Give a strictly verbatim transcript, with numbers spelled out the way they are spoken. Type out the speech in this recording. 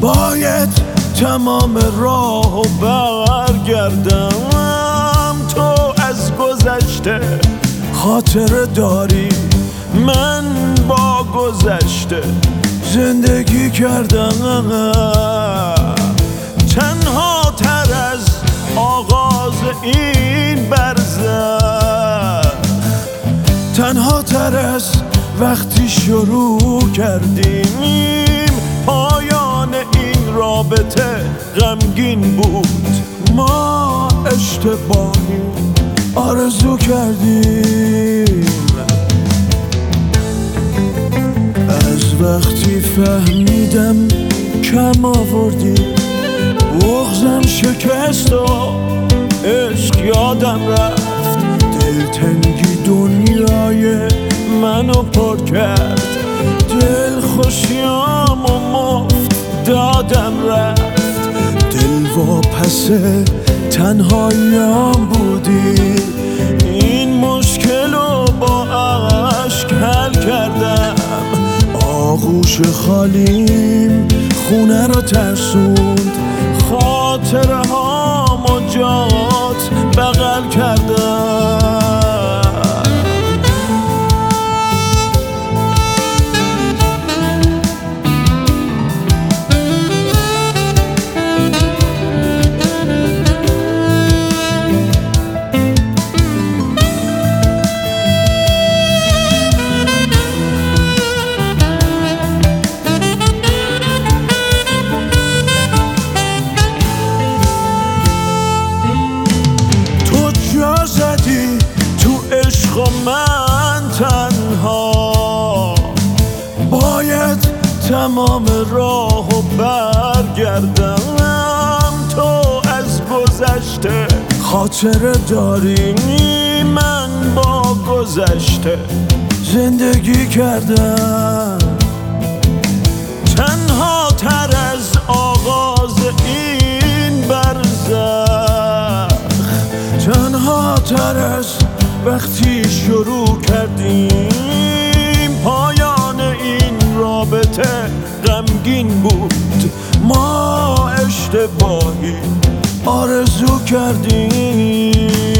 باید تمام راهو برگردم. تو از گذشته خاطره داری، من با گذشته زندگی کردم. تنها تر از آغاز این برزخ، تنها تر از وقتی شروع کردیم. پایان این رابطه غمگین بود، ما اشتباهی آرزو کردیم. از وقتی فهمیدم کم آوردی، بغضم شکست و عشق یادم رفت. دلتنگی دنیای منو پر کرد، دل خوشیام و مفت دادم رفت. دل واپس تنهاییام بودی، این مشکل رو با عشق حل کردم. آغوش خالیم خونه رو ترسوند، خاطره هامو جات بغل کردم. و من تنها باید تمام راهو برگردم. تو از گذشته خاطره داری، من با گذشته زندگی کردم. تنها تر از آغاز این برزخ، تنها تر از وقتی شروع کردیم. پایان این رابطه غمگین بود، ما اشتباهی آرزو کردیم.